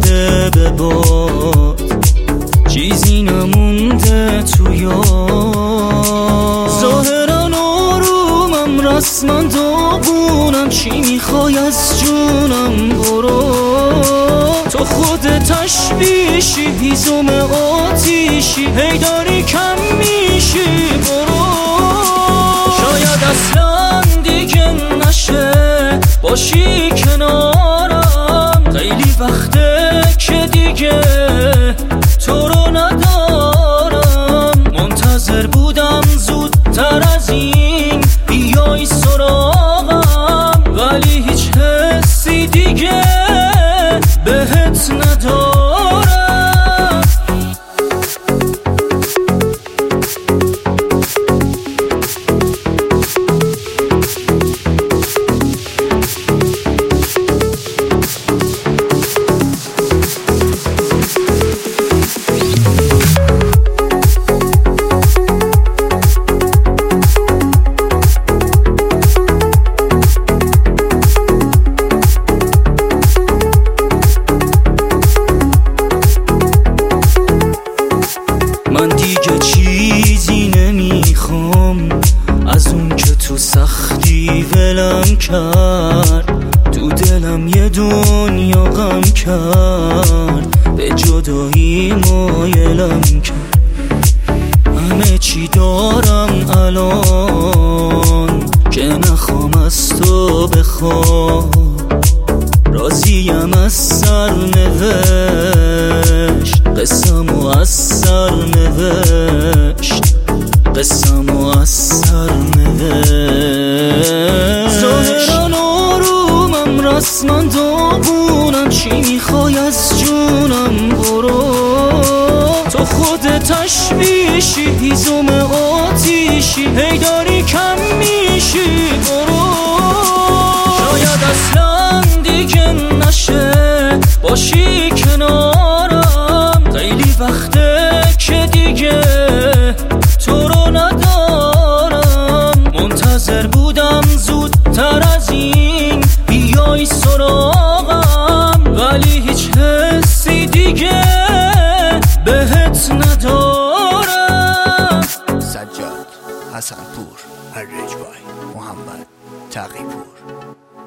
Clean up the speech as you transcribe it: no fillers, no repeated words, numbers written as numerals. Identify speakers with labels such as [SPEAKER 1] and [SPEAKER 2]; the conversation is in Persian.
[SPEAKER 1] شده به باد، چیزی نمونده تو یاد. ظاهرا آرومم رسما داغونم، چی میخوای از جونم برو. تو خود تشبیشی هیزم آتیشی، هی داری کم میشی برو. شاید اصلا دیگه نشه باشی کنارم، خیلی وقته که دیگه تو رو ندارم. منتظر بودم زودتر از این بیای سراغم، ولی هیچ حسی دیگه بهت ندارم. من دیگه چیزی نمیخوام از اون که تو سختی ولم کرد، تو دلم یه دنیا غم کرد، به جدایی مایلم کرد. همه چی دارم الان که نخوام از تو بخوام، راضیم از سرنوشت، قسمو از سرنوشت، قسمو از سرنوشت. ظاهرا آرومم رسما داغونم، چی میخوای از جونم برو. تو خود تشبیشی هیزم آتیشی، هی داری کم میشی برو. شاید اصلا دیگه نشه باشی کنارم، خیلی وقته که دیگه تو رو ندارم. منتظر بودم زودتر از این بیای سراغم، ولی هیچ حسی دیگه بهت ندارم.
[SPEAKER 2] سجاد، حسنپور، الرجوی، محمد تقی‌پور.